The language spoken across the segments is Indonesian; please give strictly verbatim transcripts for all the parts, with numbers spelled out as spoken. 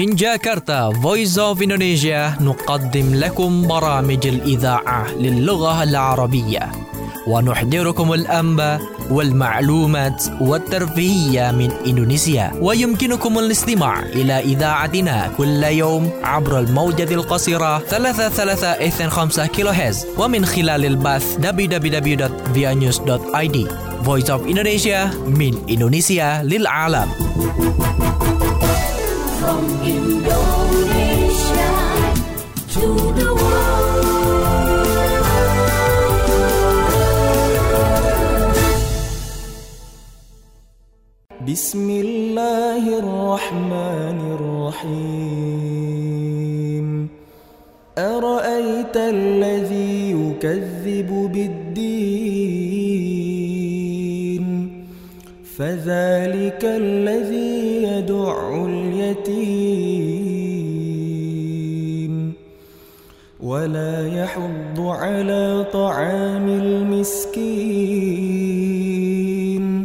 من جاكرتا Voice of Indonesia نقدم لكم برامج الإذاعة للغة العربية ونحضركم الأنباء والمعلومات والترفيهية من إندونيسيا. ويمكنكم الاستماع إلى إذاعتنا كل يوم عبر الموجة القصيرة ثلاثة ثلاثة اثنين خمسة كيلو هرتز ومن خلال البث دبليو دبليو دبليو دوت via news دوت آي دي. Voice of Indonesia من إندونيسيا للعالم. From Indonesia to the world. بسم الله الرحمن الرحيم أرأيت الذي يكذب بالدين فذلك الذي يدع اليتيم ولا يحض على طعام المسكين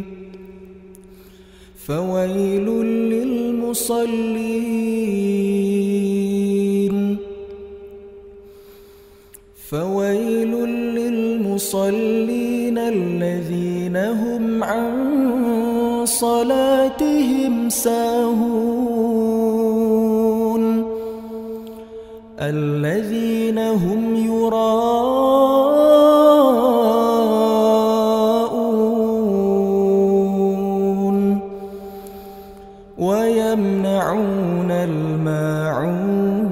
فويل للمصلين فويل للمصلين الذين هم عن صلاتهم ساهون الذين هم يراءون ويمنعون الماعون.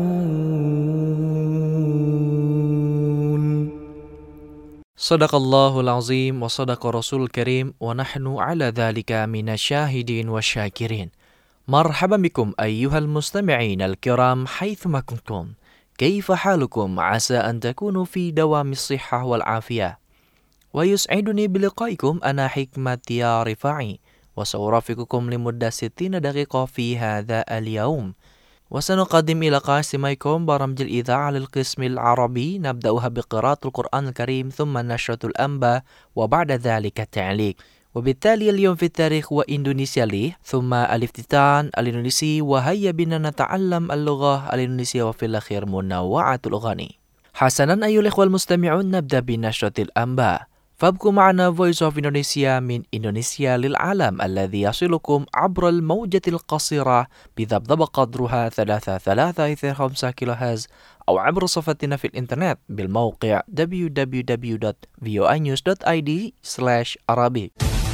Sadaqallahul azim wa sadaqa rasul karim wa nahnu ala dhalika minasyahidin wa syakirin. Marhaban bikum ayyuhal mustami'in al-kiram haythuma kuntum. Kaifa halukum? Asa an takunu fi dawamis sihhah wal afiyah. Wa yus'iduni biliqaikum ana hikmati ya rifa'i wa sawrafiqukum limudda sittina daqiqa fi hadha al-yawm. وسنقدم إلى قاسميكم برامج الإذاعة للقسم العربي نبدأها بقراءة القرآن الكريم ثم نشرة الأنباء وبعد ذلك التعليق. وبالتالي اليوم في التاريخ وإندونيسيا لي ثم الافتتان الإندونيسي وهيا بنا نتعلم اللغة الإندونيسية وفي الأخير منوعة الأغاني. حسنا أيها الإخوة المستمعون نبدأ بنشرة الأنباء. فابقوا معنا Voice of Indonesia من إندونيسيا للعالم الذي يصلكم عبر الموجة القصيرة بضبط قدرها ثلاثة ثلاثة اثنين خمسة كيلو هرتز أو عبر صفحتنا في الإنترنت بالموقع دبليو دبليو دبليو دوت فيو نيوز دوت آي دي سلاش عربي.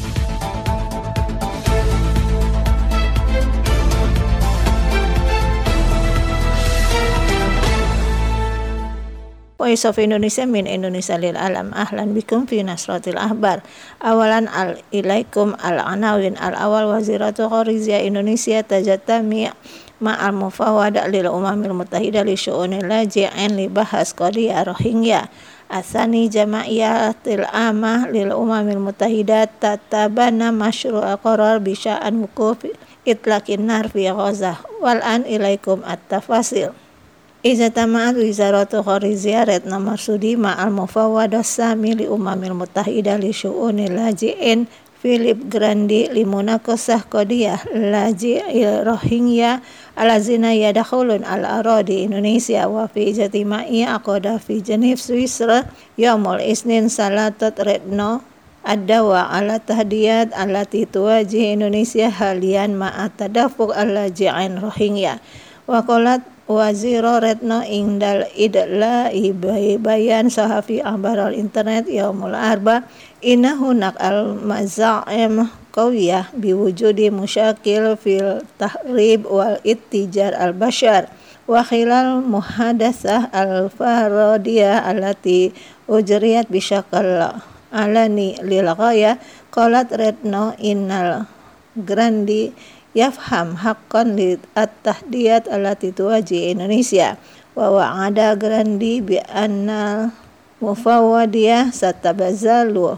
Voice of Indonesia min Indonesia lil alam. Ahlan bikum fi nasratil ahbar. Awalan al ilaikum al anawin al awal waziratu kharizia Indonesia tajatami ma al mufawada lil umamil mutahida li syu'unil laji'in li bahas qadiyah rohingya. Asani jama'iyatil amah lil umamil mutahida tatabana masyru'a qarar bisya'an wukuf itlaqin nar fi Gaza. Wal an ilaikum at-tafasil. Iza tama'at wizaratu kharizia retna marsudi ma'al mufawwadah sami li umamil mutahida li syu'unil laji'in Philip Grandi li munakosah qadiyah laji'il rohingya alazina yadakhulun al-aradi Indonesia wa fi ijtima'i aqada fi Geneva Switzerland yaumul isnin salatat retno ad-dawa ala tahdiyat allati tuwajih Indonesia halian ma'at tadafuq al-laji'in rohingya wa qalat Waziro Retno Ingdal Idla Ibai Bayan Sahafi Akhbar al-Internet Yaumul Arba Innahu al maza'im qawiyah biwujudi musyakil fil tahrib wal ittijar al-bashar wa khilal muhadasah al-faradiyah allati ujriyat bisyakal alani lil ghaya qalat Retno Innal Grandi yafham haqqan li at-tahdiyat allati tuwaji Indonesia wa wa'ada Grandi bi anna mufawwadiyah satabazalu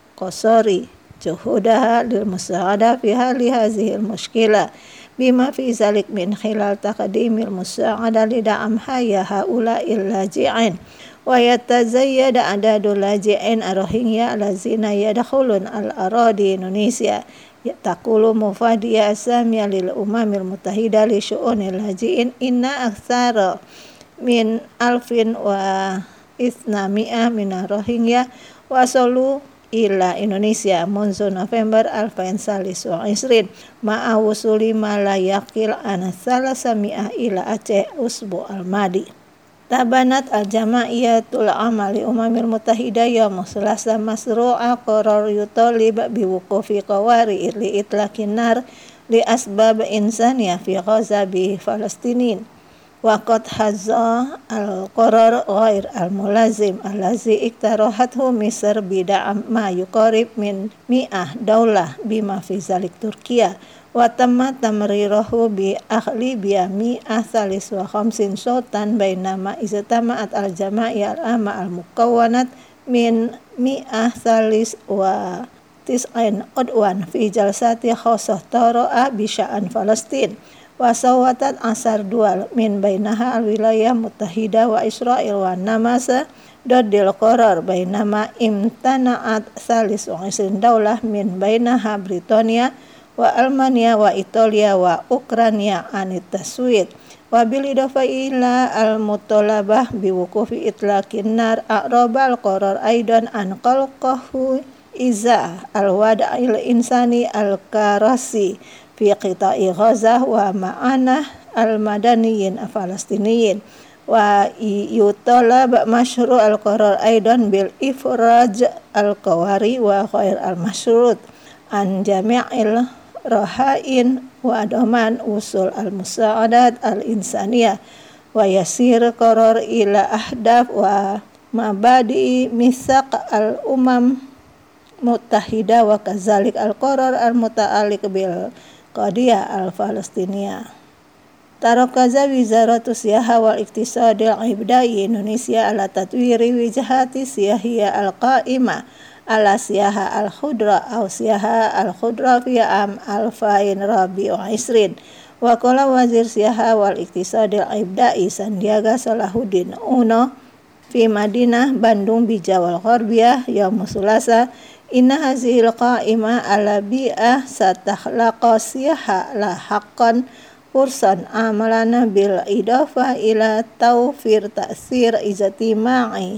qasari juhudaha lil musa'ada fi hali hadhihi al-mushkilah bima fi zalik min khilal taqdimil musa'ada li da'am haya haula'il laji'in wa yatazayyada adadul laji'in ar-rohingya allazina yadkhulun al-aradi Indonesia taqulu mufadiya asamiya lil umamil mutahida li syu'unil hajiin inna aktsara min alfin wa isnami'ah minar rohingya wasalu ila Indonesia munzu November alfain salis wa isrin ma'a wusuli ma la yaqil ana salasami'ah ila Aceh usbu al-madi. Tabanat al-jamaiyatul amali umamil mutahida yaum selasa masru'a qarar yutalib biwuqufi qawari li itlaqin nar li asbab insaniya fi Gaza bi Falastinin. Waqad hadza al-qarar ghair al-mulazim allazi iktarahathu Misr bida'am ma yuqarib min mi'ah daulah bima fi zalik Turkiya wa tamma tamrirahu bi akhli bi mi'ah salis wa khamsin sultan bainama iztama'at al-jama'iyah al-amma al-mukawwanat min mi'ah salis wa tis'in udwan fi jalsati khassah tara'a bi sya'an Falastin wasawatat asar dual min bainaha al-wilayah mutahida wa Israel wa namasa dodil qarar bainama imtana'at salis wa isrin daulah min bainaha Britania wa Almania wa Italia wa Ukraina anit taswid wa bil idafa ila al-mutalabah biwuqufi itlaqin nar aqrabal qarar aidan an qalqahu iza al-wada'il insani al-karasi fi qita'i Gaza wa ma'anah al-madaniyin al-falastiniyin wa yutalab masyru' al-qarar aidan bil ifraj al-qawari wa ghair al-masyrut an jami'il rahain wa daman usul al-musa'adat al-insaniyah wa yasir qarar ila ahdaf wa mabadi misaq al-umam mutahida wa kazalik al-qarar al-muta'alliq bil qadiyah al-Falastiniyah. Tarakaza Wizaratu Siyaha wal Iktisadil Ibdai Indonesia ala tatwiri wijhati siyahiyah al-qa'imah ala siyaha al-khudra au siyaha al-khudra fi am alfain rabi wa isrin wa qala wazir siyaha wal Iktisadil Ibdai Sandiaga Salahuddin Uno fi Madinah Bandung Bijawal Gharbiyah yaum Sulasa inna hazil qa'imah ala bi'ah satakhlaqa siyaha la haqqan fursan amalana bil idafah ila tawfir ta'sir izatima'i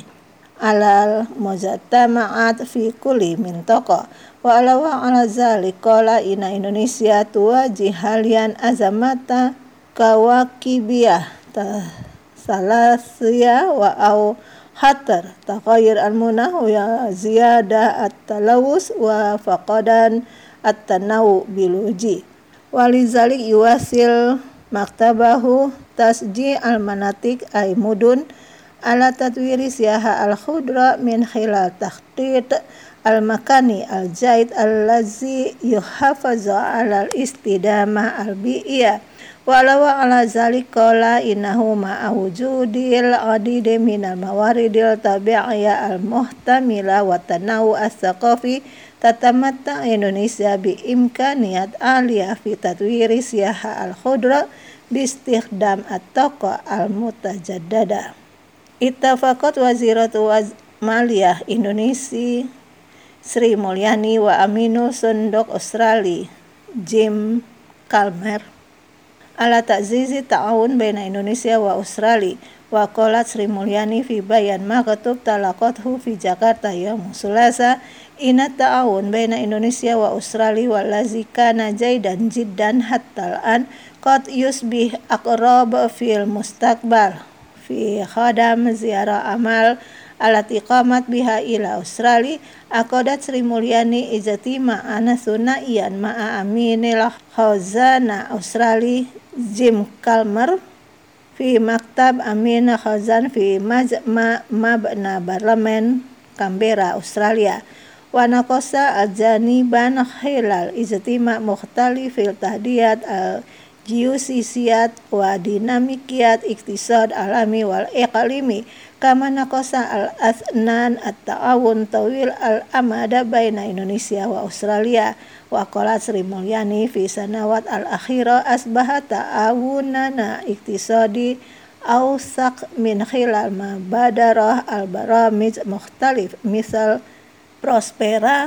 alal mujtama'at fi kulli mintaqa wa ala wa ala zalik qala inna Indonesia tuwaji halian azamata kawakibiyah salasiyah wa au khatar taghayyur al-munah wa ziyada at-talawus wa faqadan at-tanawu biluji walizalik yuwasil maktabahu tasji al-manatik ay mudun ala tatwiri siyaha al-khudra min khilal takhtit al-makani al-jaid allazi yuhafazu ala al-istidamah al-bi'iyah walawa ala zalik qala innahu ma'a wujudil adide minal mawaridil tabi'iyah al-muhtamila wa tanawu as-saqafi tatamatta Indonesia bi imkaniyat aliyah fi tatwiri siyaha al-khudra bi istikhdam at-taqa al-mutajaddada. Ittafaqat waziratu maliyah Indonesia Sri Mulyani wa Aminu Sundok Australia Jim Kalmer ala ta'zizi ta'awun baina Indonesia wa Australia wa qalat Sri Mulyani fi bayan maktub talaqathu fi Jakarta yaum Sulasa inna ta'awun baina Indonesia wa Australia wallazi kana jaidan jiddan hatta an qad yusbih aqrab fil mustaqbal fi khadam ziarah amal alat iqamat biha ila Australia aqadat Sri Mulyani ijtima ana sunaiyan ma'a aminil khazana Australia Jim Kalmer fi maktab Amin Khazan fi majma mabna parlemen Canberra Australia wa naqasa ajaniban khilal ijtima mukhtalifil tahdiyat al geosisiyat wa dinamikiyat iktisad alami wal iqlimi kama naqasa al-athnan at-ta'awun tawil al-amada baina Indonesia wa Australia wa qalat Sri Mulyani fi sanawat al-akhira asbaha ta'awunana iktisadi awsaq min khilal mabadarah al-baramij mukhtalif misal Prospera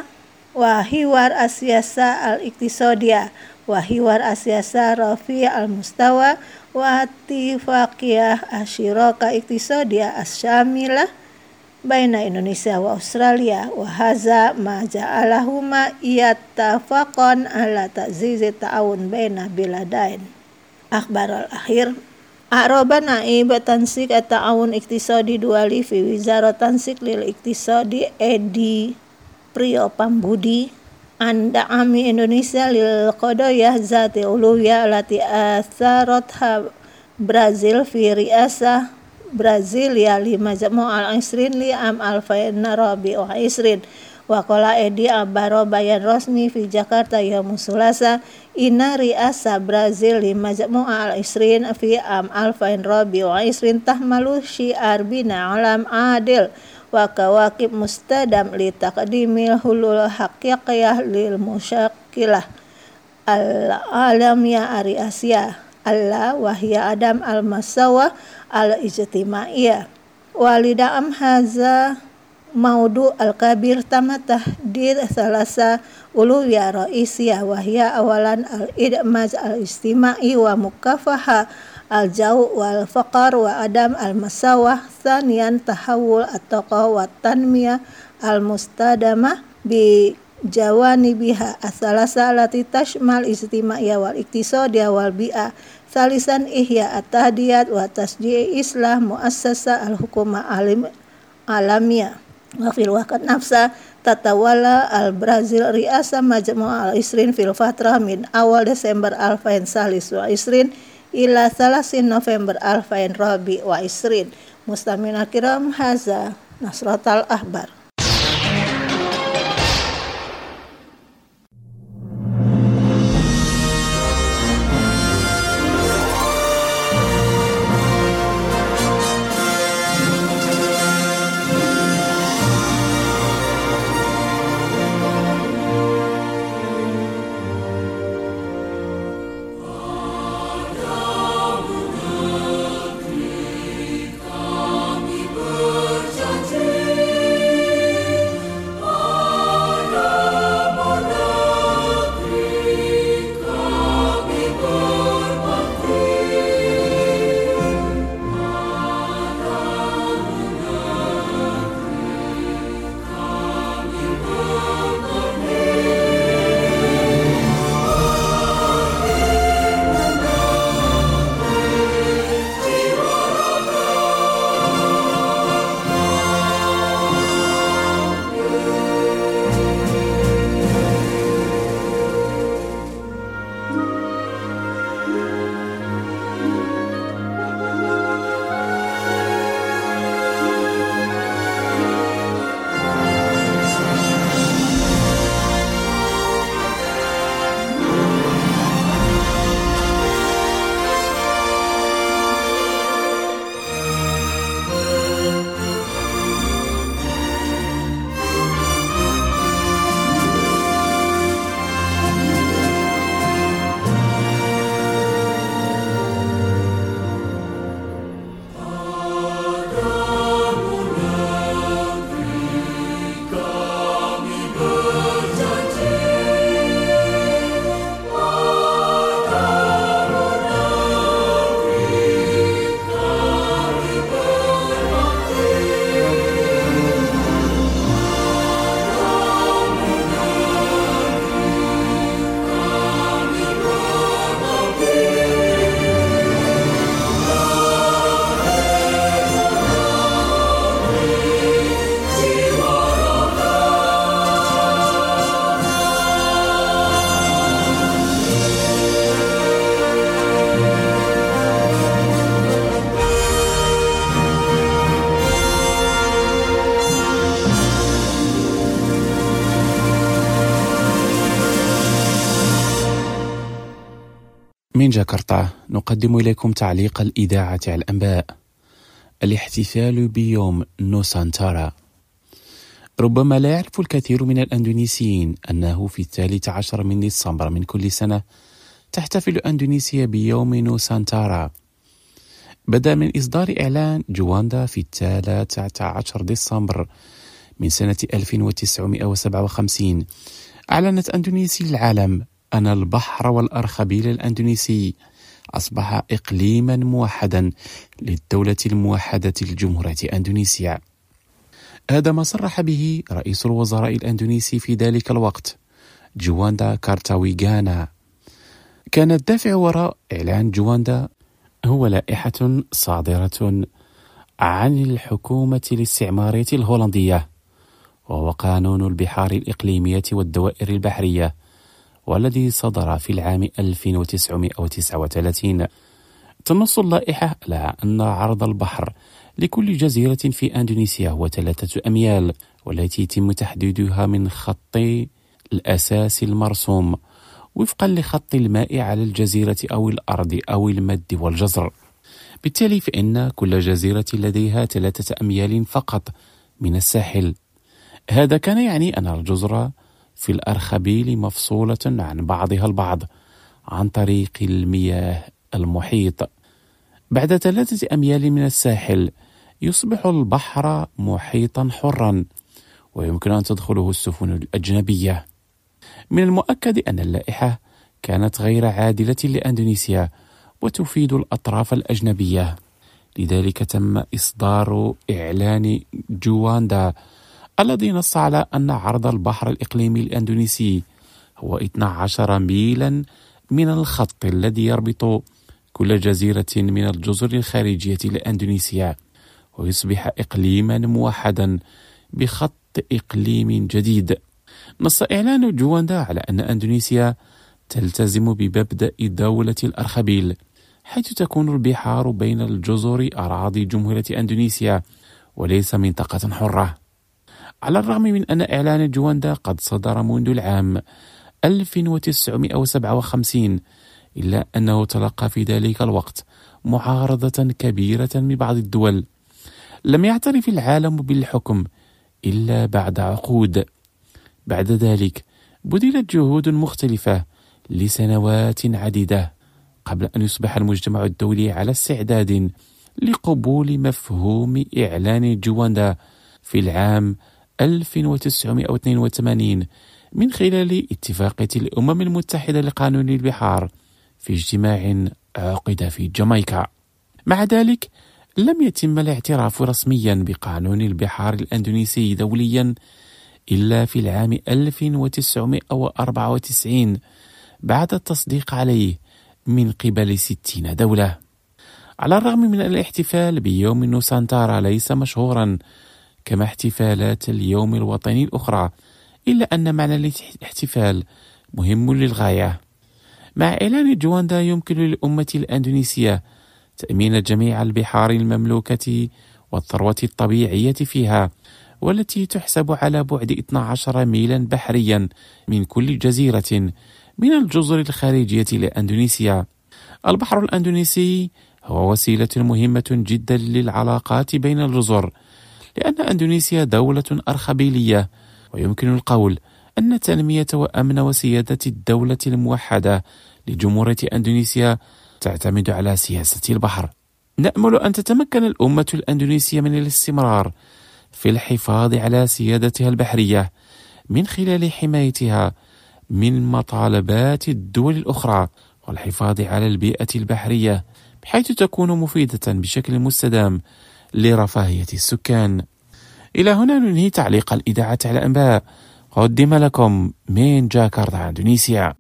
wa hiwar asyasa al-iktisadiyah wa hiwar asyasa rafi al-mustawa wa tifaqiyah asyiraka iktisadiyah asyamilah baina Indonesia wa Australia wa haza ma ja'alahuma yattafaqan ala ta'zizi ta'awun baina biladain. Akhbar al-akhir A'roba naib tansik at-ta'awun iktisadi duali fi wizarat tansik lil iktisadi Edi Priyo Pambudi anda ami Indonesia lil qadayah zati uluwiyah lati atharatha Brazil fi riasah Brazilia li majmu' al-isrin li am alfain rabi wa isrin wa qala Edi abaro bayan resmi fi Jakarta yaum sulasa inna riasa Brazil li majmu' al-isrin fi am alfain rabi wa isrin tahmalu syiar bina alam adil wa kawakib mustadam li taqdimil hulul haqiqiyah lil musyakkilah al-alamiyah ariasiyah Allah wahya adam al-masawa al-ijtimaiyah walidam haza maudu al-kabir tamatah dir salasa uluwiyah ra'isiyah wahya awalan al-idmaj al-ijtimai wa mukafaha al-jau' wal faqar wa adam al-masawah thaniyan tahawul at-taqwa wa tanmiyah al-mustadamah bi jawanibiha as-salasa allati tashmal ijtimaiyah wal iktisadiyah wal bi'ah salisan ihya at-tahdiyat wa tasji' islah muassasa al-hukuma alim alamiyah wa fil waqt nafsa tatawala al-Brazil riasa majmu' al-isrin fil fatrah min awal Desember alfain salis wa isrin ila salasin November alfain rabi wa isrin. Mustamina kiram haza Nasratal Ahbar. من جاكرتا نقدم إليكم تعليق الإذاعة على الأنباء. الاحتفال بيوم نوسانتارا. ربما لا يعرف الكثير من الأندونيسيين أنه في الثالث عشر من ديسمبر من كل سنة تحتفل أندونيسيا بيوم نوسانتارا. بدأ من إصدار إعلان جواندا في الثالث عشر ديسمبر من سنة ألف وتسعمائة وسبعة وخمسين أعلنت أندونيسيا للعالم أن البحر والأرخبيل الأندونيسي أصبح إقليما موحدا للدولة الموحدة لجمهورية أندونيسيا. هذا ما صرح به رئيس الوزراء الأندونيسي في ذلك الوقت جواندا كارتاويغانا. كان الدافع وراء إعلان جواندا هو لائحة صادرة عن الحكومة الاستعمارية الهولندية، وهو قانون البحار الإقليمية والدوائر البحرية، والذي صدر في العام ألف وتسعمائة وتسعة وثلاثين. تنص اللائحة على أن عرض البحر لكل جزيرة في أندونيسيا هو ثلاثة أميال، والتي يتم تحديدها من خط الأساس المرسوم وفقا لخط الماء على الجزيرة أو الأرض أو المد والجزر. بالتالي فإن كل جزيرة لديها ثلاثة أميال فقط من الساحل. هذا كان يعني أن الجزر في الأرخبيل مفصولة عن بعضها البعض عن طريق المياه المحيط. بعد ثلاثة أميال من الساحل يصبح البحر محيطا حرا ويمكن أن تدخله السفن الأجنبية. من المؤكد أن اللائحة كانت غير عادلة لأندونيسيا وتفيد الأطراف الأجنبية، لذلك تم إصدار إعلان جواندا الذي نص على أن عرض البحر الإقليمي الأندونيسي هو اثنا عشر ميلا من الخط الذي يربط كل جزيرة من الجزر الخارجية لأندونيسيا، ويصبح إقليما موحدا بخط إقليم جديد. نص إعلان جواندا على أن أندونيسيا تلتزم بمبدأ دولة الأرخبيل، حيث تكون البحار بين الجزر أراضي جمهورية أندونيسيا وليس منطقة حرة. على الرغم من أن إعلان جواندا قد صدر منذ العام ألف وتسعمائة وسبعة وخمسين، إلا أنه تلقى في ذلك الوقت معارضة كبيرة من بعض الدول. لم يعترف العالم بالحكم إلا بعد عقود. بعد ذلك بذلت جهود مختلفة لسنوات عديدة قبل أن يصبح المجتمع الدولي على استعداد لقبول مفهوم إعلان جواندا في العام ألف وتسعمائة واثنين وثمانين من خلال اتفاقية الأمم المتحدة لقانون البحار في اجتماع عقد في جامايكا. مع ذلك لم يتم الاعتراف رسميا بقانون البحار الأندونيسي دوليا إلا في العام ألف وتسعمائة وأربعة وتسعين بعد التصديق عليه من قبل ستين دولة. على الرغم من أن الاحتفال بيوم نوسانتارا ليس مشهورا كما احتفالات اليوم الوطني الأخرى، إلا أن معنى الاحتفال مهم للغاية. مع إعلان جواندا يمكن للأمة الأندونيسية تأمين جميع البحار المملوكة والثروة الطبيعية فيها، والتي تحسب على بعد اثنا عشر ميلا بحريا من كل جزيرة من الجزر الخارجية لأندونيسيا. البحر الأندونيسي هو وسيلة مهمة جدا للعلاقات بين الجزر، لأن أندونيسيا دولة أرخبيلية، ويمكن القول أن تنمية وأمن وسيادة الدولة الموحدة لجمهورية أندونيسيا تعتمد على سياسة البحر. نأمل أن تتمكن الأمة الأندونيسية من الاستمرار في الحفاظ على سيادتها البحرية من خلال حمايتها من مطالبات الدول الأخرى، والحفاظ على البيئة البحرية بحيث تكون مفيدة بشكل مستدام لرفاهية السكان. إلى هنا ننهي تعليق الإذاعة على الأنباء، قدم لكم من جاكرتا إندونيسيا.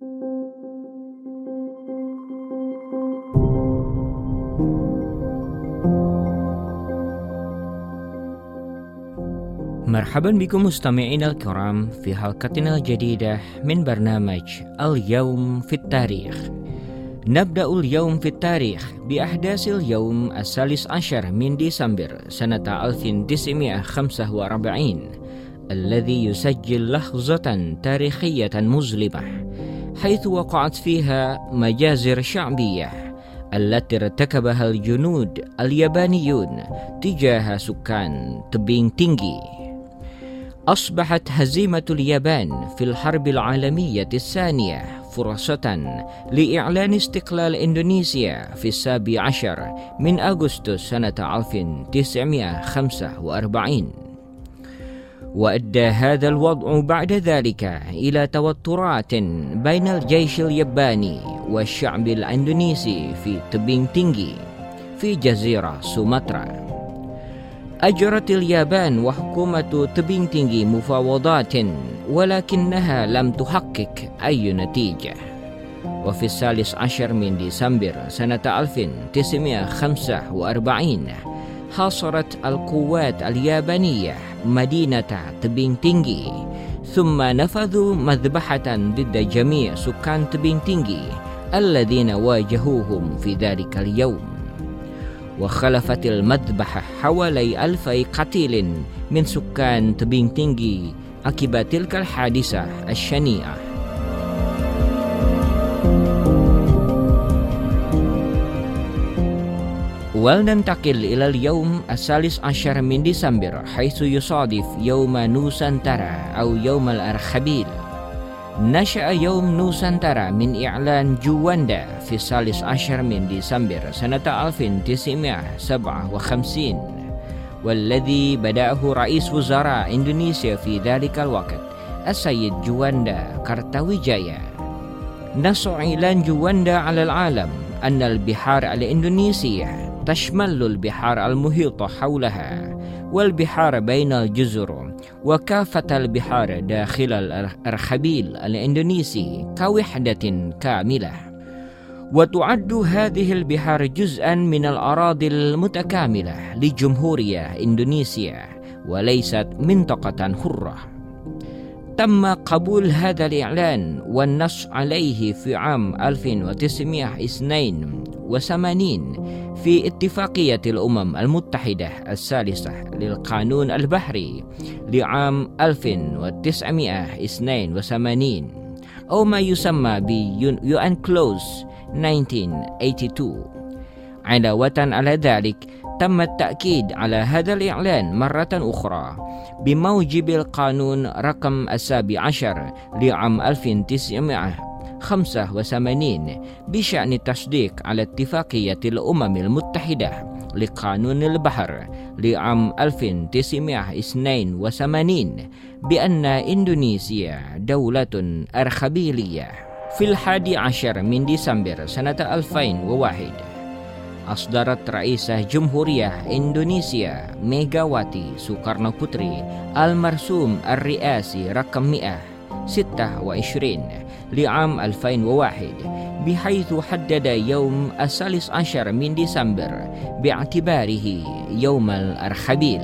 مرحبا بكم مستمعينا الكرام في حلقتنا الجديدة من برنامج اليوم في التاريخ. نبدأ اليوم في التاريخ بأحداث اليوم الثالث عشر من ديسمبر سنة ألف وتسعمائة وخمسة وأربعين، الذي يسجل لحظة تاريخية مظلمة حيث وقعت فيها مجازر شعبية التي ارتكبها الجنود اليابانيون تجاه سكان تبين تينغي. أصبحت هزيمة اليابان في الحرب العالمية الثانية فرصة لإعلان استقلال إندونيسيا في السابع عشر من أغسطس سنة ألف وتسعمائة وخمسة وأربعين. وأدى هذا الوضع بعد ذلك إلى توترات بين الجيش الياباني والشعب الإندونيسي في تبين تينغي في جزيرة سومطرة. أجرت اليابان وحكومة تبين تينغي مفاوضات ولكنها لم تحقق أي نتيجة. وفي الثالث عشر من ديسمبر سنة ألف وتسعمائة وخمسة وأربعين حاصرت القوات اليابانية مدينة تبين تينغي، ثم نفذوا مذبحة ضد جميع سكان تبين تينغي الذين واجهوهم في ذلك اليوم. وخلفت المذبحة حوالي ألفي قتيل من سكان تبين تينغي عقب تلك الحادثة الشنيعة. ولننتقل إلى اليوم الثالث عشر من ديسمبر، حيث يصادف يوم نوسانتارا أو يوم الأرخبيل. نشأ يوم نوسانتارا من إعلان جواندا في الثالث عشر من ديسمبر سنة ألف وتسعمائة وسبعة وخمسين، والذي بدأه رئيس وزراء إندونيسيا في ذلك الوقت السيد جواندا كارتاويجايا. نص إعلان جواندا على العالم أن البحار الإندونيسية تشمل البحار المحيطة حولها والبحار بين الجزر وكافة البحار داخل الأرخبيل الإندونيسي كوحدة كاملة. وتعد هذه البحار جزءا من الأراضي المتكاملة لجمهورية إندونيسيا وليست منطقة حرة. تم قبول هذا الإعلان والنص عليه في عام ألف وتسعمائة واثنين وثمانين في اتفاقية الأمم المتحدة الثالثة للقانون البحري لعام ألف وتسعمائة واثنين وثمانين، أو ما يسمى ب يو إن Clause ألف وتسعمائة وثمانية وثمانين. علاوة على ذلك تم التأكيد على هذا الإعلان مرة أخرى بموجب القانون رقم السابع عشر لعام ألف وتسعمائة وخمسة وثمانين بشأن التصديق على اتفاقية الأمم المتحدة لقانون البحر لعام ألف وتسعمائة واثنين وثمانين بأن إندونيسيا دولة أرخبيلية. في الحادي عشر من ديسمبر سنة ألفين وواحد أصدرت رئيسة جمهورية إندونيسيا ميغاواتي سوكارنو بوتري المرسوم الرئاسي رقم مئة وستة وعشرين لعام ألفين وواحد، بحيث حدد يوم الثالث عشر من ديسمبر باعتباره يوم الأرخبيل.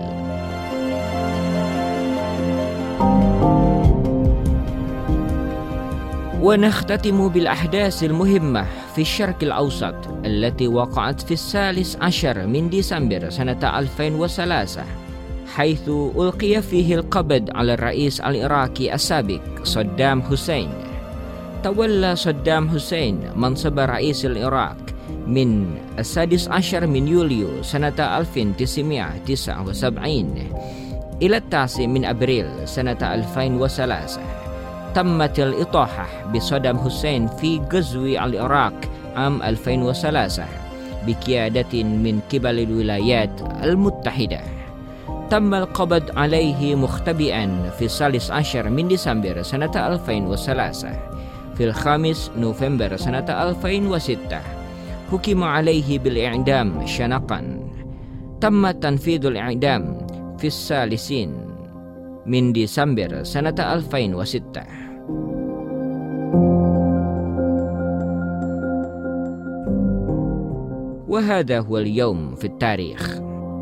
ونختتم بالأحداث المهمة في الشرق الأوسط التي وقعت في الثالث عشر من ديسمبر سنة ألفين وثلاثة، حيث ألقي فيه القبض على الرئيس العراقي السابق صدام حسين. تولى صدام حسين منصب رئيس العراق من السادس عشر من يوليو سنة ألف وتسعمائة وتسعة وسبعين إلى التاسع من أبريل سنة ألفين وثلاثة. تمت الإطاحة بصدام حسين في غزو العراق عام ألفين وثلاثة بقيادة من قبل الولايات المتحدة. تم القبض عليه مختبئا في الثالث عشر من ديسمبر سنة ألفين وثلاثة. في الخامس نوفمبر سنة ألفين وستة حكم عليه بالإعدام شنقا. تم تنفيذ الإعدام في الثالثين من ديسمبر سنة ألفين وستة. وهذا هو اليوم في التاريخ.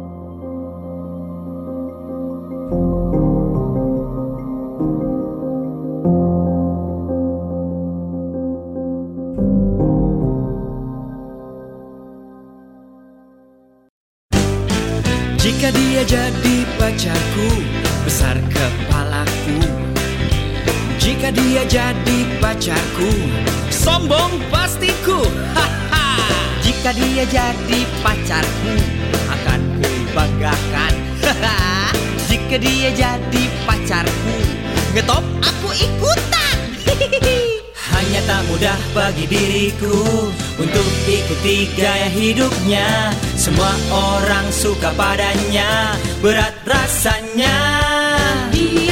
Jika dia jadi pacarku, besar kepalaku. Jika dia jadi pacarku, sombong pastiku. Haha. Jika dia jadi pacarku, akan ku banggakan. Haha. Jika dia jadi pacarku, ngetop aku ikutan. Hanya tak mudah bagi diriku untuk ikuti gaya hidupnya. Semua orang suka padanya, berat rasanya.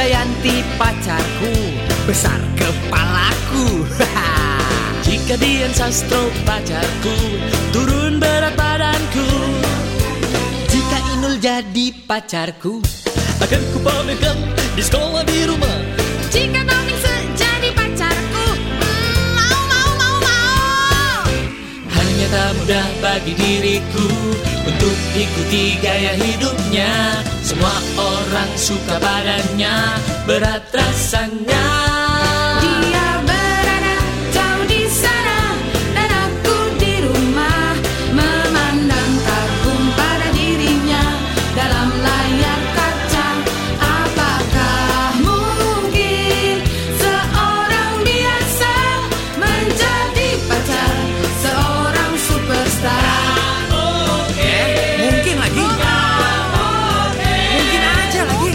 Yanti pacarku, besar kepalaku. Jika Dian Sastro pacarku, turun berat badanku. Jika Inul jadi pacarku, akan ku pamerkan di sekolah di rumah. Jika Tomingse jadi pacarku, mm, mau mau mau mau. Hanya tak mudah bagi diriku untuk ikuti gaya hidupnya. Semua orang suka badannya, berat rasanya. Dia berada jauh di sana dan aku di rumah, memandang kagum pada dirinya dalam layar kaca. Apakah mungkin seorang biasa menjadi pacar seorang superstar? Eh, mungkin lagi. Mungkin aja lagi.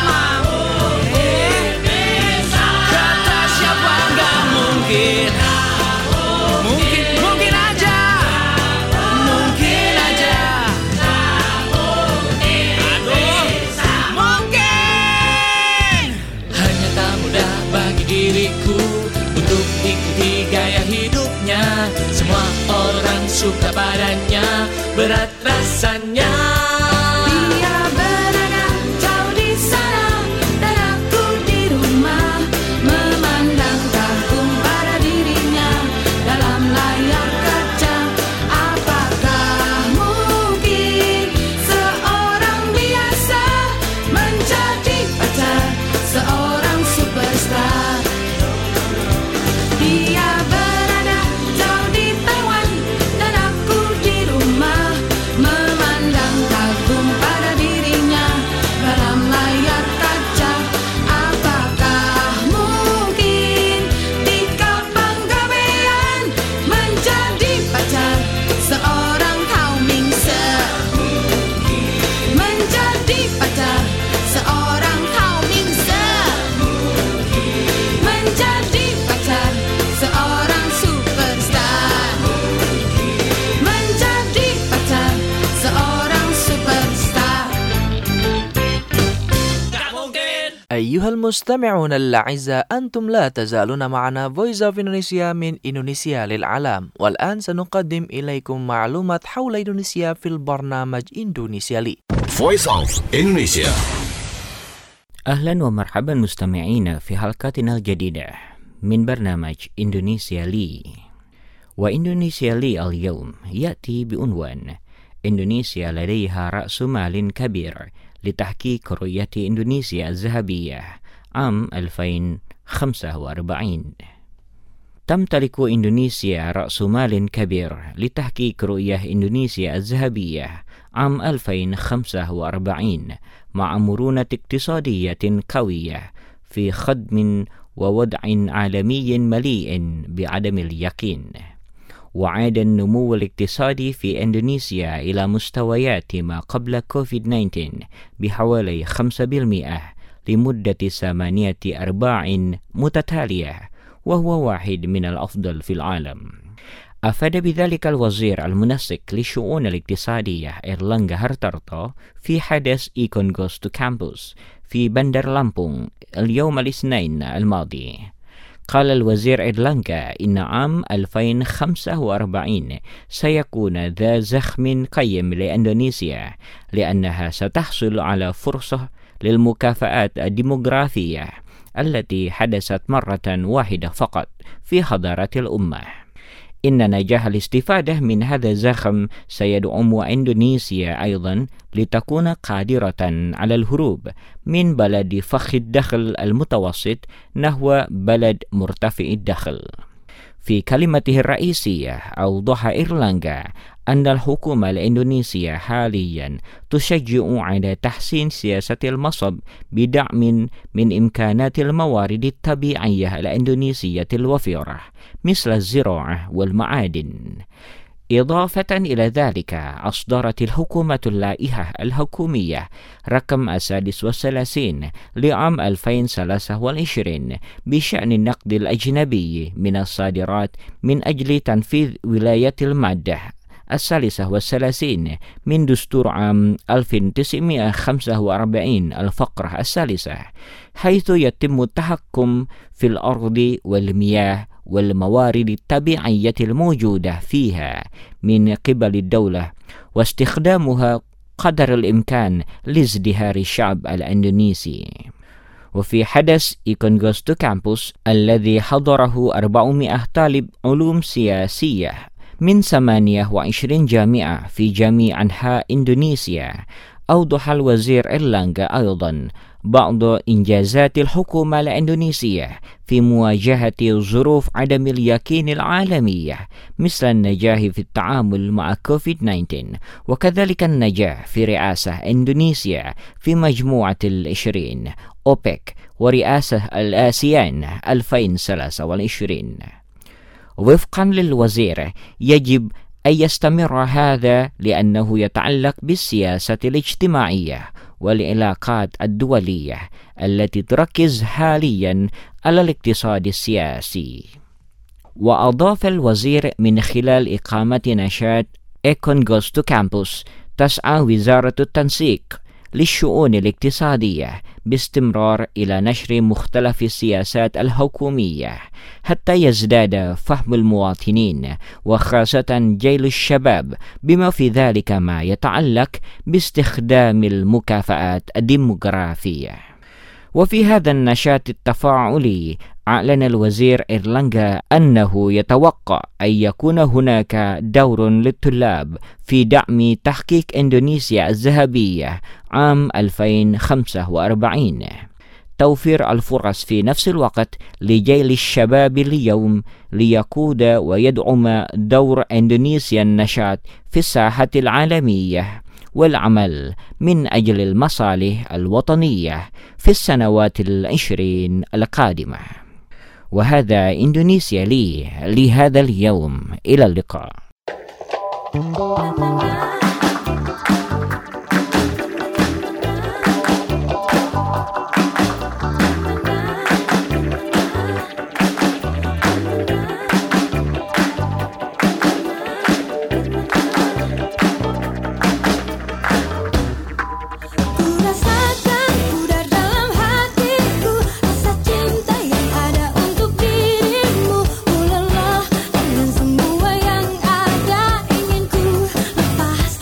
Kata siapa nggak mungkin? Mungkin, mungkin aja. Mungkin aja. Aduh, mungkin. Hanya tak mudah bagi diriku untuk ikuti gaya hidupnya. Semua orang suka badannya, berat rasanya. Dia berada jauh di sana dan aku di rumah, memandang kagum pada dirinya dalam layar kaca. Apakah mungkin seorang biasa menjadi pacar seorang superstar? Dia berada jauh di Taiwan dan aku di rumah, memandang kagum pada dirinya dalam layar kaca. Apakah mungkin di Kapang Gabean menjadi pacar seorang Tomingse? Menjadi pacar seorang Tomingse, menjadi pacar seorang superstar, menjadi pacar seorang superstar. أيها المستمعون الأعزاء، أنتم لا تزالون معنا Voice of Indonesia من إندونيسيا للعالم. والآن سنقدم إليكم معلومات حول إندونيسيا في البرنامج إندونيسيا لي. Voice of Indonesia. أهلا ومرحبا مستمعينا في حلقتنا الجديدة من برنامج إندونيسيا لي. وإندونيسيا لي اليوم يأتي بعنوان إندونيسيا لديها رأس مال كبير لتحقيق رؤية إندونيسيا الذهبية عام ألفين وخمسة وأربعين. تمتلك إندونيسيا رأس مال كبير لتحقيق رؤية إندونيسيا الذهبية عام ألفين وخمسة وأربعين مع مرونة اقتصادية قوية في خدم ووضع عالمي مليء بعدم اليقين. وعاد النمو الاقتصادي في إندونيسيا إلى مستويات ما قبل كوفيد تسعة عشر بحوالي خمسة بالمئة لمدة ثمانية أرباع متتالية، وهو واحد من الأفضل في العالم. أفاد بذلك الوزير المنسق للشؤون الاقتصادية إيرلانغا هارتارتو في حدث إيكون Goes to Campus في بندر لامبونغ اليوم الاثنين الماضي. قال الوزير إيرلانغا إن عام ألفين وخمسة وأربعين سيكون ذا زخم قيم لإندونيسيا، لأنها ستحصل على فرصة للمكافآت الديموغرافية التي حدثت مرة واحدة فقط في حضارة الأمة. إن نجاح الاستفادة من هذا الزخم سيدعم إندونيسيا أيضا لتكون قادرة على الهروب من بلد فخ الدخل المتوسط نحو بلد مرتفع الدخل. في كلمته الرئيسية أوضح إيرلانغا أن الحكومة الإندونيسية حاليا تشجع على تحسين سياسة المصب بدعم من إمكانات الموارد الطبيعية الإندونيسية الوفيرة مثل الزراعة والمعادن. إضافة إلى ذلك، أصدرت الحكومة اللائحة الحكومية رقم السادس والثلاثين لعام ألفين وثلاثة وعشرين بشأن النقد الأجنبي من الصادرات من أجل تنفيذ ولاية المادة الثالثة والثلاثين من دستور عام ألف وتسعمائة وخمسة وأربعين الفقرة الثالثة، حيث يتم التحكم في الأرض والمياه والموارد الطبيعية الموجودة فيها من قبل الدولة، واستخدامها قدر الإمكان لازدهار الشعب الإندونيسي. وفي حدث إيكون Goes to Campus الذي حضره أربعمائة طالب علوم سياسية من ثمانية وعشرين جامعة في جميع أنحاء إندونيسيا، أوضح الوزير إيرلانغا أيضا بعض إنجازات الحكومة الإندونيسية في مواجهة ظروف عدم اليقين العالمية، مثل النجاح في التعامل مع كوفيد تسعة عشر، وكذلك النجاح في رئاسة إندونيسيا في مجموعة العشرين أوبك ورئاسة الآسيان ألفين وثلاثة وعشرين. وفقا للوزير، يجب أن يستمر هذا لأنه يتعلق بالسياسة الاجتماعية والعلاقات الدولية التي تركز حاليا على الاقتصاد السياسي. وأضاف الوزير من خلال إقامة نشاط إيكون Goes to Campus، تسعى وزارة التنسيق للشؤون الاقتصادية باستمرار إلى نشر مختلف السياسات الحكومية حتى يزداد فهم المواطنين وخاصة جيل الشباب بما في ذلك ما يتعلق باستخدام المكافآت الديموغرافية. وفي هذا النشاط التفاعلي أعلن الوزير إيرلانغا أنه يتوقع أن يكون هناك دور للطلاب في دعم تحقيق إندونيسيا الذهبية عام ألفين وخمسة وأربعين، توفير الفرص في نفس الوقت لجيل الشباب اليوم ليقود ويدعم دور إندونيسيا النشاط في الساحة العالمية والعمل من أجل المصالح الوطنية في السنوات العشرين القادمة. وهذا إندونيسيا لي لهذا اليوم، إلى اللقاء. Lepas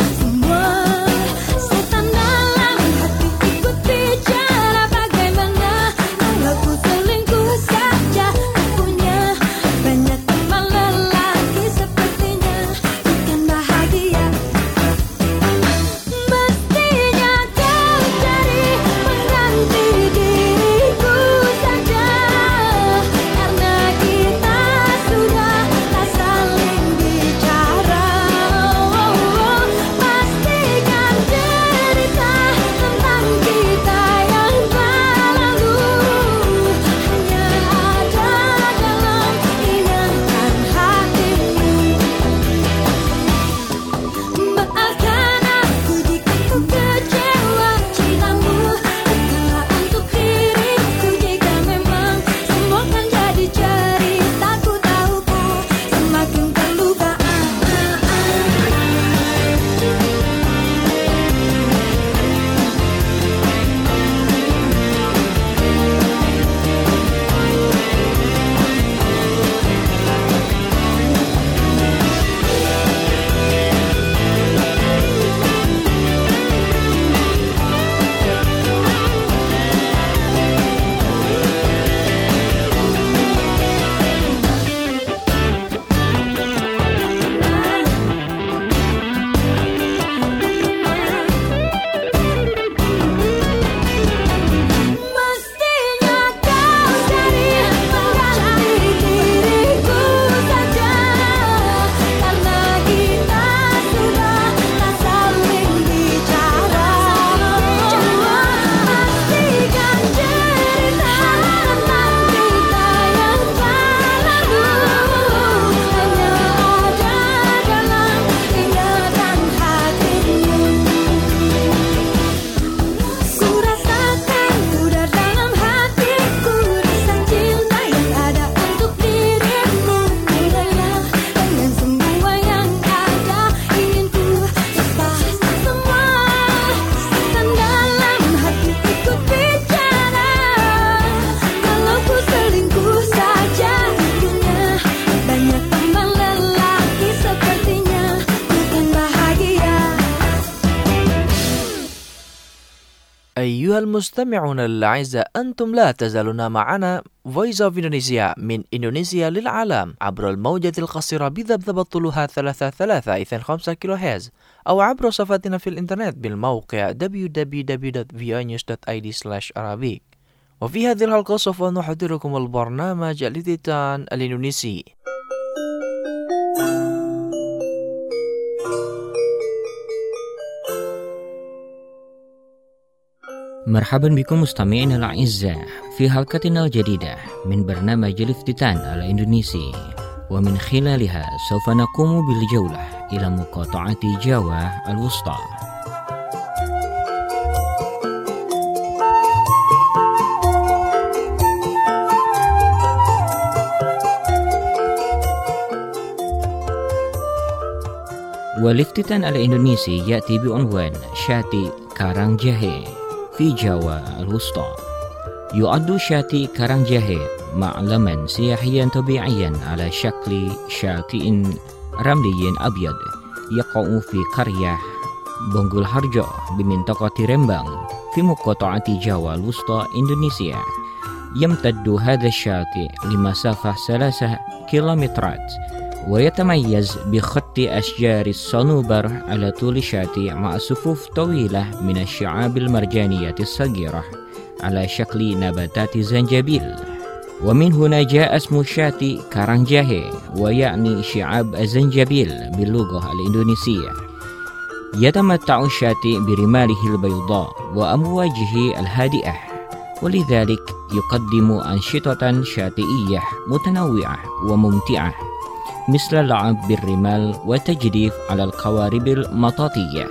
أيها المستمعون الأعزاء، أنتم لا تزالون معنا Voice of Indonesia من إندونيسيا للعالم عبر الموجة القصيرة بذبذبة طولها ثلاثة ثلاثة إثنان خمسة كيلو هرتز، أو عبر صفحتنا في الإنترنت بالموقع دبليو دبليو دبليو دوت في أي نيوز دوت آي دي سلاش أرابيك. وفي هذه الحلقة سوف نحضركم البرنامج الإذاعي الإندونيسي. مرحبا بكم مستمعينا الأعزاء في حلقتنا الجديدة من برنامج الافتتان الإندونيسي، ومن خلالها سوف نقوم بالجولة إلى مقاطعة جاوا الوسطى. والافتتان الإندونيسي يأتي بعنوان شاتي كارانجاهي في جاوا الوسطى. يعد شاطئ كارانجاهي معلما سياحيا طبيعيا على شكل شاطئ رملي أبيض يقع في قرية بونغول هارجو بمنطقة رمبang في مقاطعة جاوا الوسطى إندونيسيا. يمتد هذا الشاطئ لمسافة ثلاثة كيلومترات، ويتميز بخط أشجار الصنوبر على طول الشاطئ مع صفوف طويلة من الشعاب المرجانية الصغيرة على شكل نباتات زنجبيل. ومن هنا جاء اسم الشاطئ كارانجاهي، ويعني شعاب الزنجبيل باللغة الإندونيسية. يتمتع الشاطئ برماله البيضاء وأمواجه الهادئة، ولذلك يقدم أنشطة شاطئية متنوعة وممتعة، مثل اللعب بالرمال وتجديف على القوارب المطاطية.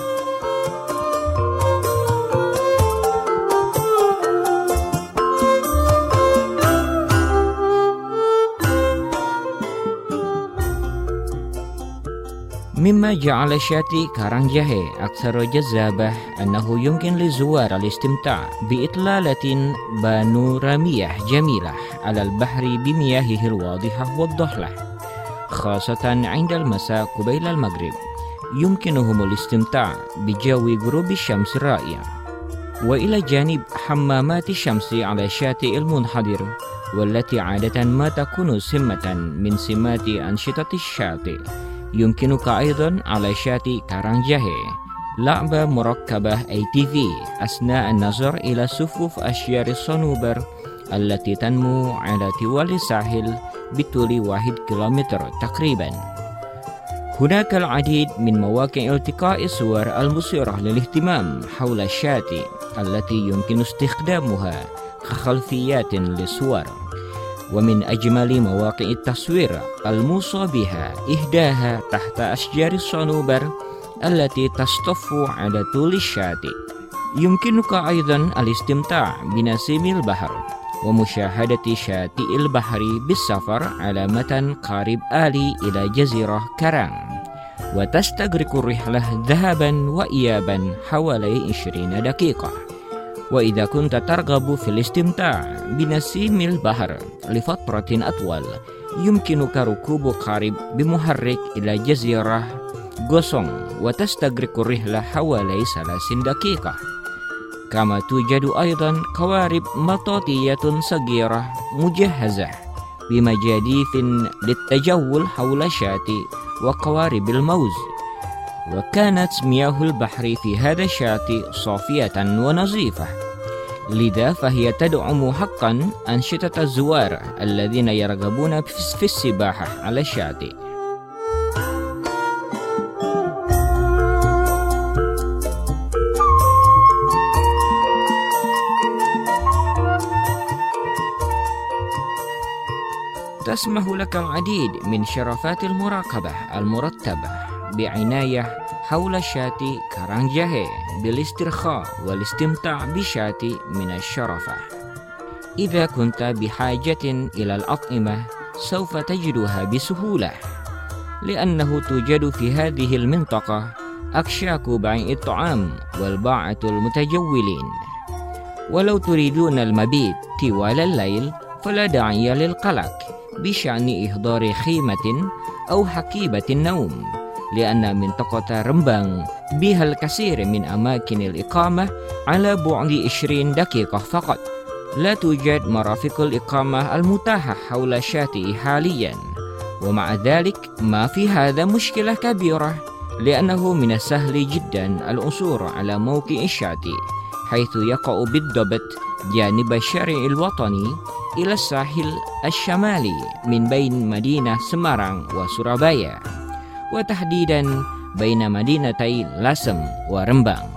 مما جعل شاطئ كارانجاهي أكثر جذابة أنه يمكن للزوار الاستمتاع بإطلالة بانورامية جميلة على البحر بمياهه الواضحة والضحلة، خاصة عند المساء قبيل المغرب. يمكنهم الاستمتاع بجو غروب الشمس الرائع، وإلى جانب حمامات الشمس على الشاطئ المنحدر، والتي عادة ما تكون سمة من سمات أنشطة الشاطئ. يمكنك أيضا على شاطئ كارانجاهي لعب مركبة أي تي في أثناء النظر إلى صفوف أشجار الصنوبر التي تنمو على طوال الساحل بطول واحد كيلومتر تقريبا. هناك العديد من مواقع التقاء الصور المثيرة للاهتمام حول الشاطئ التي يمكن استخدامها كخلفيات للصور. ومن أجمل مواقع التصوير الموصى بها إحداها تحت أشجار الصنوبر التي تصطف على طول الشاطئ. يمكنك أيضا الاستمتاع بنسيم البحر ومشاهدة شاطئ البحر بالسفر على متن قارب آلي إلى جزيرة كاران، وتستغرق الرحلة ذهابا وإيابا حوالي عشرين دقيقة. وإذا كنت ترغب في الاستمتاع بنسيم البحر لفترة أطول، يمكنك ركوب قارب بمحرك إلى جزيرة غوسونغ، وتستغرق الرحلة حوالي ثلاثين دقيقة. كما توجد أيضا قوارب مطاطية صغيرة مجهزة بمجاديف للتجول حول الشاطئ وقوارب الموز. وكانت مياه البحر في هذا الشاطئ صافية ونظيفة، لذا فهي تدعم حقا أنشطة الزوار الذين يرغبون في السباحة على الشاطئ. تسمح لك العديد من شرفات المراقبة المرتبة بعناية حول شاطئ كارانجاهي بالاسترخاء والاستمتاع بشاطئ من الشرفة. إذا كنت بحاجة إلى الأطعمة سوف تجدها بسهولة، لأنه توجد في هذه المنطقة أكشاك بيع الطعام والباعة المتجولين. ولو تريدون المبيت طوال الليل فلا داعي للقلق بشأن إحضار خيمة أو حقيبة النوم، لأن منطقة رمبان بها الكثير من أماكن الإقامة على بعد عشرين دقيقة فقط. لا توجد مرافق الإقامة المتاحة حول الشاطئ حاليا، ومع ذلك ما في هذا مشكلة كبيرة، لأنه من السهل جدا العثور على موقع الشاطئ حيث يقع بالضبط جانب الشارع الوطني إلى الساحل الشمالي من بين مدينة سمارang وسورابaya، وتحديدا بين مدينتي Lasem ورمبang.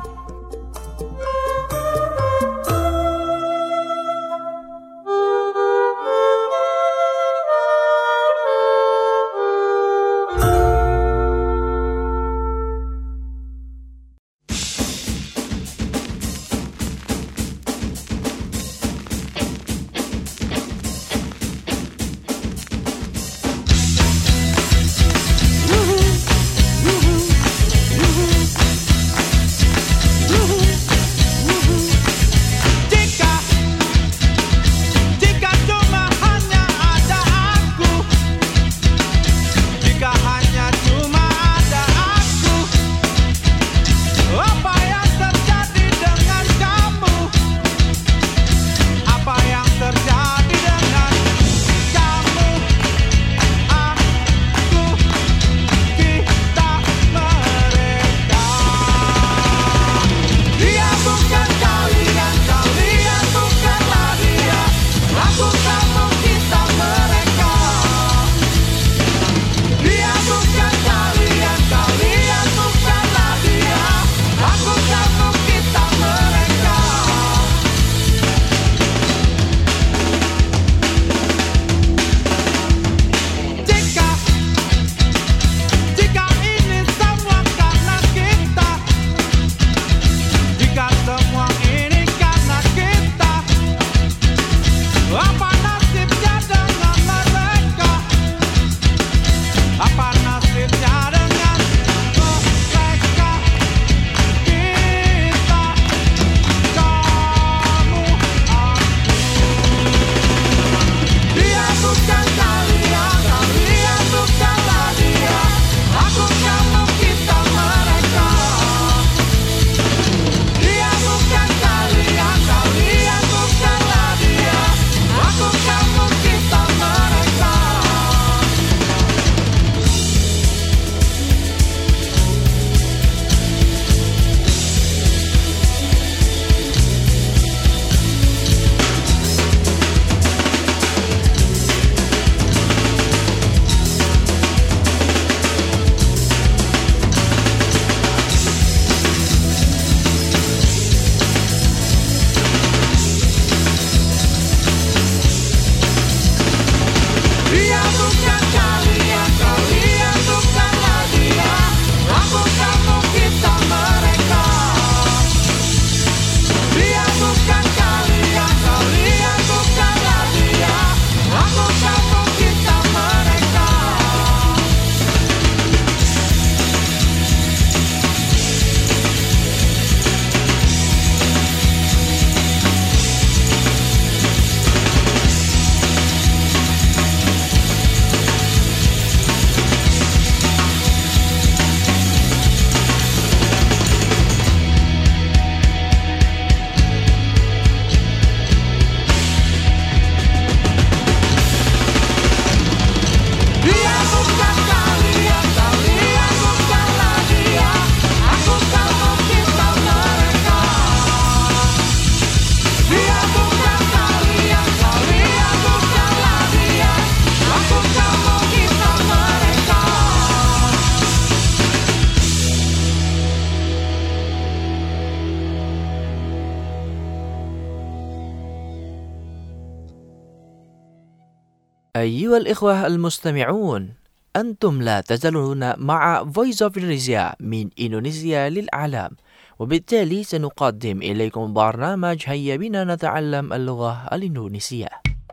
أيها الإخوة المستمعون، أنتم لا تزالون مع Voice of Indonesia من إندونيسيا للعالم، وبالتالي سنقدم إليكم برنامج هيا بنا نتعلم اللغة الإندونيسية.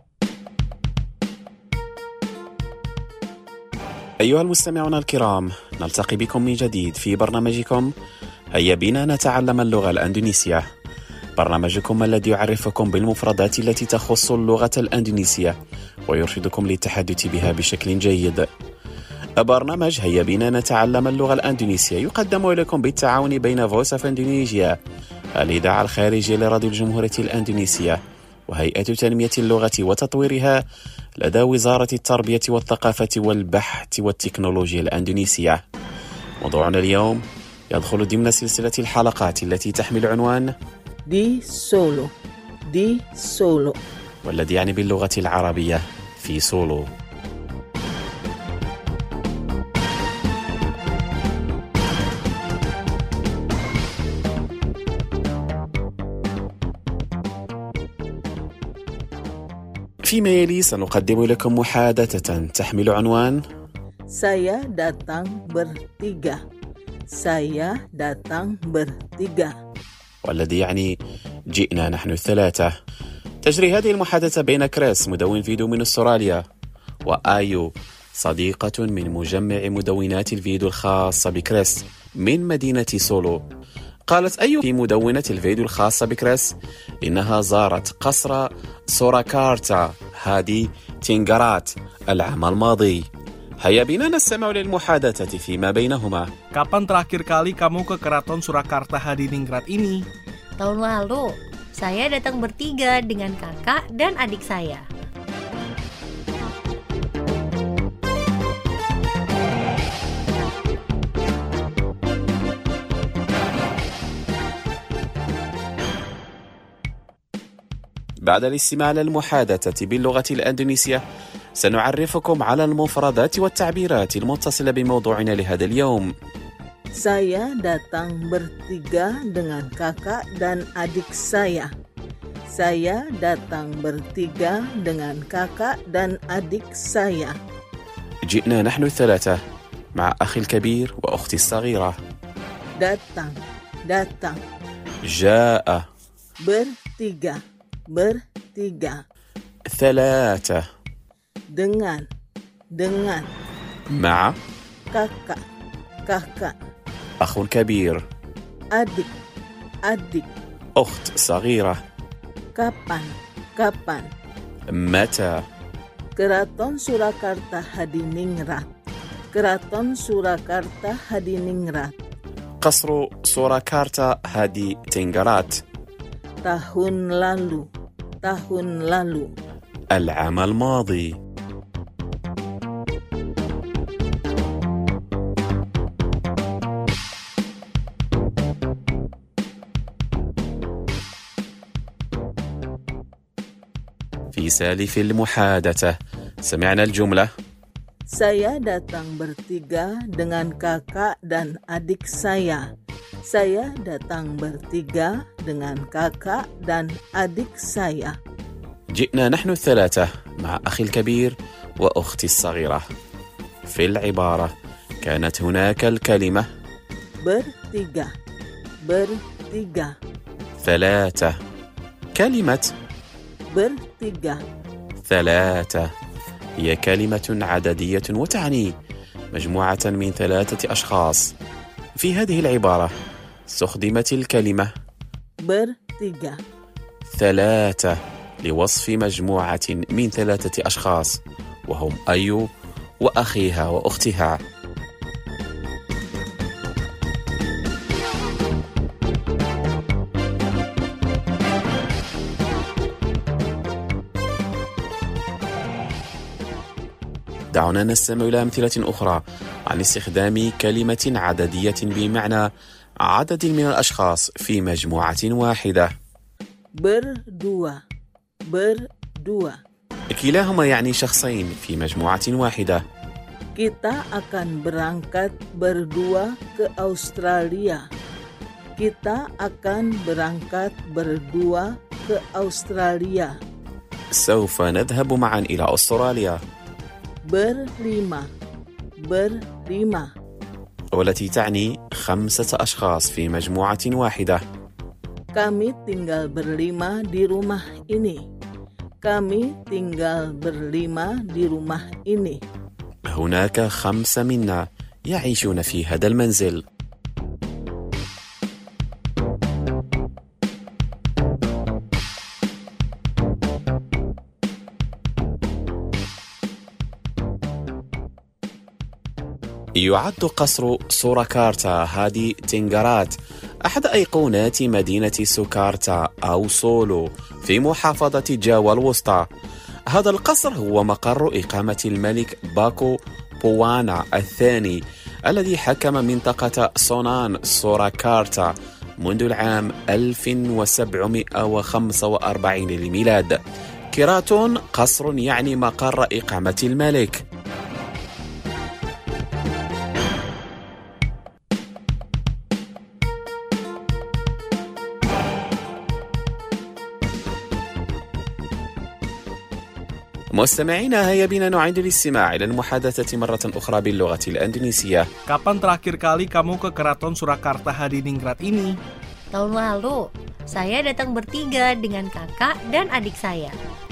أيها المستمعون الكرام، نلتقي بكم من جديد في برنامجكم هيا بنا نتعلم اللغة الإندونيسية، برنامجكم الذي يعرفكم بالمفردات التي تخص اللغة الإندونيسية ويرشدكم للتحدث بها بشكل جيد. برنامج هيا بنا نتعلم اللغة الأندونيسية يقدم لكم بالتعاون بين فويس اوف اندونيسيا، الإذاعة الخارجية لراديو الجمهورية الأندونيسية، وهيئة تنمية اللغة وتطويرها لدى وزارة التربية والثقافة والبحث والتكنولوجيا الأندونيسية. موضوعنا اليوم يدخل ضمن سلسلة الحلقات التي تحمل عنوان دي سولو دي سولو، والذي يعني باللغة العربية في سولو. فيما يلي سنقدم لكم محادثة تحمل عنوان Saya datang bertiga. Saya datang bertiga. والذي يعني جئنا نحن الثلاثة. تجري هذه المحادثة بين كريس مدون فيديو من أستراليا وآيو صديقة من مجمع مدونات الفيديو الخاصة بكريس من مدينة سولو. قالت أيو في مدونة الفيديو الخاصة بكريس إنها زارت قصر سوراكارتا هادي تينغرات العام الماضي. هيا بنا نستمع للمحادثة فيما بينهما. Kapan terakhir kali kamu ke Keraton Surakarta Hadiningrat ini? Tahun lalu, saya datang bertiga dengan kakak dan adik saya. بعد الاستماع للمحادثة باللغة الأندونيسية سنعرفكم على المفردات والتعبيرات المتصلة بموضوعنا لهذا اليوم. Saya datang bertiga dengan kakak dan adik saya. Saya datang bertiga dengan kakak dan adik saya. جئنا نحن الثلاثة مع أخي الكبير وأختي الصغيرة. Datang, datang. جاء. Bertiga, bertiga. ثلاثة. Dengan, dengan. مع. Kakak, kakak. أخ كبير. Adik, adik. أخت صغيرة. Kapan, kapan. متى. Keraton Surakarta Hadiningrat. Keraton Surakarta Hadiningrat. قصر سوراكارتا هادي تينغرات. Tahun lalu, tahun lalu. العام الماضي. في سالف المحادثة سمعنا الجملة Saya datang bertiga dengan kakak dan adik saya. Saya datang bertiga dengan kakak dan adik saya. جئنا نحن الثلاثة مع أخي الكبير وأختي الصغيرة. في العبارة كانت هناك الكلمة bertiga, bertiga. ثلاثة. كلمة bertiga. ثلاثة هي كلمة عددية وتعني مجموعة من ثلاثة أشخاص. في هذه العبارة استخدمت الكلمة bertiga. ثلاثة لوصف مجموعة من ثلاثة أشخاص وهم أيو وأخيها وأختها. دعونا نستمع إلى أمثلة أخرى عن استخدام كلمة عددية بمعنى عدد من الأشخاص في مجموعة واحدة. berdua, berdua. كلاهما يعني شخصين في مجموعة واحدة. Kita akan berangkat berdua ke Australia. Kita akan berangkat berdua ke Australia. سوف نذهب معا إلى أستراليا. berlima, berlima. والتي تعني خمسة أشخاص في مجموعة واحدة. Kami tinggal berlima di rumah ini. Kami tinggal berlima di rumah ini. هناك خمسة منا يعيشون في هذا المنزل. يعد قصر سوراكارتا هادي تنغرات أحد أيقونات مدينة سوكارتا أو سولو في محافظة جاوا الوسطى. هذا القصر هو مقر إقامة الملك باكو بوانا الثاني الذي حكم منطقة سونان سوراكارتا منذ العام ألف وسبعمائة وخمسة وأربعين للميلاد. كيراتون قصر يعني مقر إقامة الملك. مستمعينا هيا بنا نعيد الاستماع إلى المحادثة مرة أخرى باللغة الأندونيسية. Kapan terakhir kali kamu ke Keraton Surakarta Hadiningrat ini? Tahun lalu, saya datang bertiga dengan kakak dan adik saya.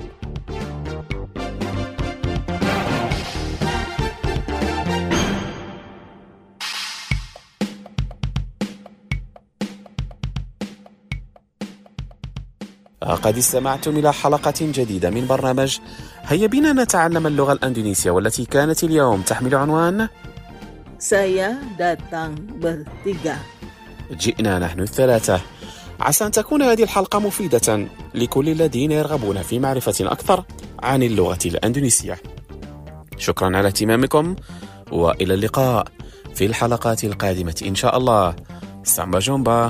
قد استمعتم إلى حلقة جديدة من برنامج هيا بنا نتعلم اللغة الأندونيسية والتي كانت اليوم تحمل عنوان Saya datang bertiga. جئنا نحن الثلاثة. عسى أن تكون هذه الحلقة مفيدة لكل الذين يرغبون في معرفة أكثر عن اللغة الأندونيسية. شكرا على اهتمامكم وإلى اللقاء في الحلقات القادمة إن شاء الله. سامبا جومبا.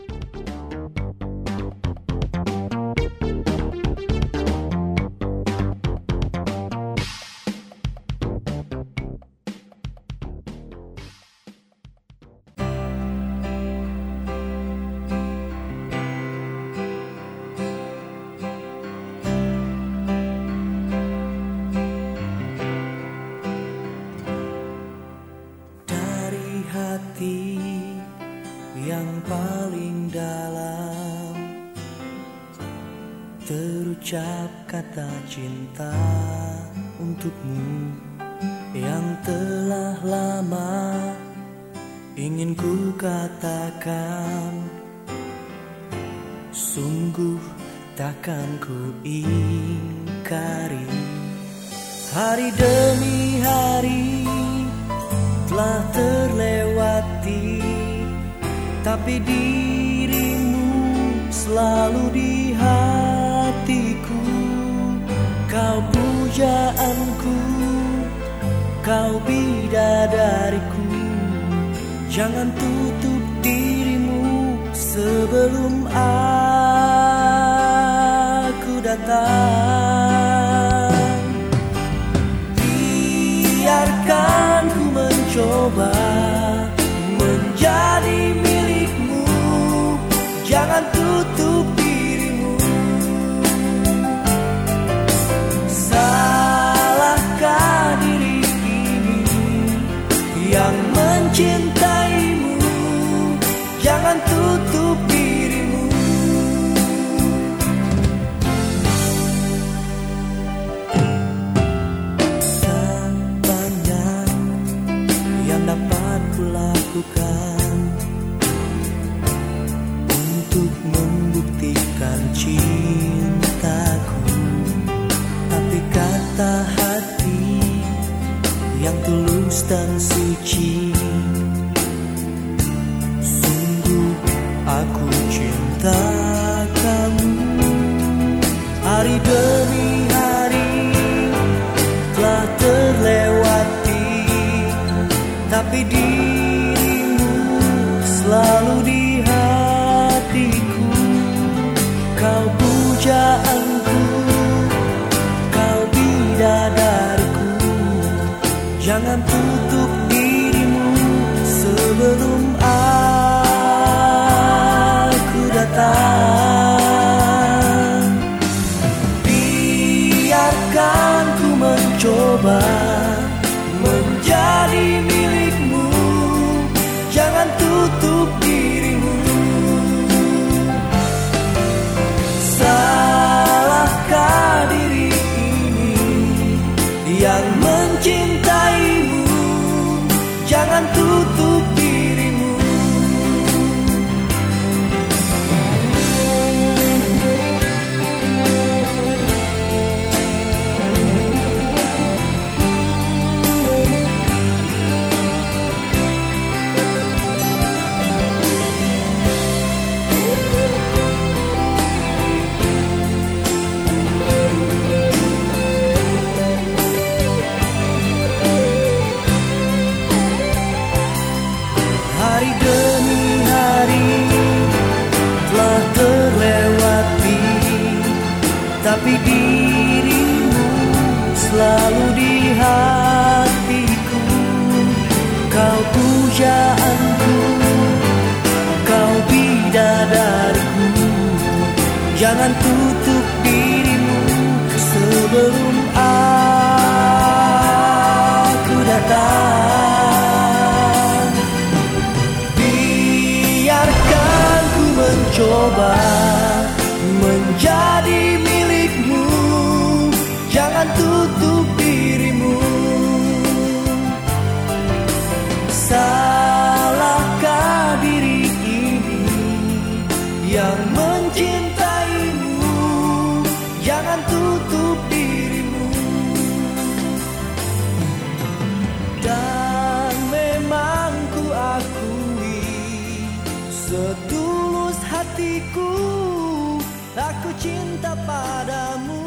Hati yang paling dalam terucap kata cinta untukmu yang telah lama ingin ku katakan, sungguh takkan ku ingkari. Hari demi hari telah terlewati, tapi dirimu selalu di hatiku. Kau pujaanku, kau bidadariku. Jangan tutup dirimu sebelum aku datang. Biarkan ku mencoba menjadi milikmu. Jangan tutup dirimu. Salahkah diri ini yang mencintaimu? Jangan tutup dirimu. Tak banyak yang dapat kulakukan untuk membuktikan cintaku, tapi kata hati yang tulus dan suci, sungguh aku cinta kamu. Hari demi hari telah terlewati, tapi dirimu selalu di hatiku. Kau pujaanku, kau bidadariku. Jangan tutup dirimu sebelum aku datang. Biarkan ku mencoba menjadi milikmu. Jangan tutup dirimu. Salahkah diri ini yang mencintaimu? Jangan tutup dirimu. Jangan tutup dirimu sebelum aku datang. Biarkan ku mencoba menjadi milikmu. Jangan tutup dirimu. Salahkah diri ini yang mencintaimu? Jangan tutup dirimu. Dan memang ku akui setulus hatiku, aku cinta padamu.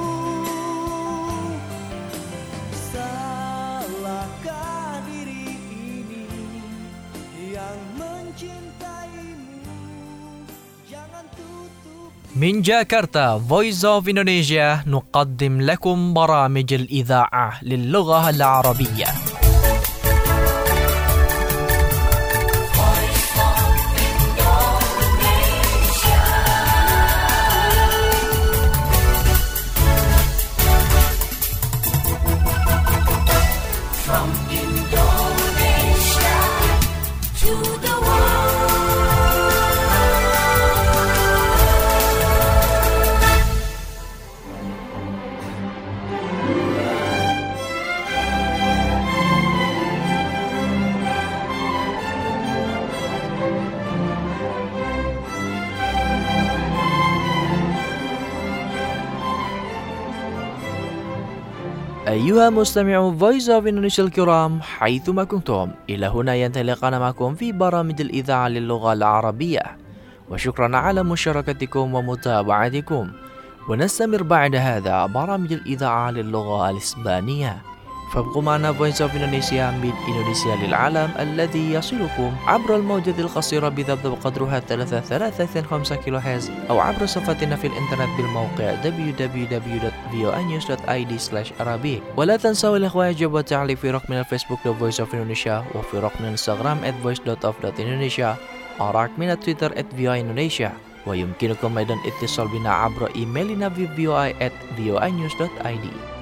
Salahkah diri ini yang mencintaimu? Jangan tutup. من جاكرتا Voice of Indonesia نقدم لكم برامج الإذاعة للغة العربية. From Indonesia to the أيها مستمعو Voice of Indonesia الكرام حيثما كنتم، إلى هنا ينطلقنا معكم في برامج الإذاعة للغة العربية، وشكرا على مشاركتكم ومتابعتكم. ونستمر بعد هذا برامج الإذاعة للغة الإسبانية، فابقوا معنا Voice of Indonesia من إندونيسيا للعالم الذي يصلكم عبر الموجة القصيرة بضبط قدرها ثلاثة ثلاثة خمسة كيلو هرتز، أو عبر صفحتنا في الإنترنت بالموقع دبليو دبليو دبليو دوت في او اي نيوز دوت اي دي سلاش عربي. ولا تنسوا الإخوة يجب والتعليق في رقمنا الفيسبوك Voice of Indonesia، وفي رقمنا الانستغرام at voice dot of dot indonesia، ورقمنا تويتر at في او اي indonesia. ويمكنكم أيضا اتصال بنا عبر إيميلنا في في او اي at في او اي نيوز دوت اي دي.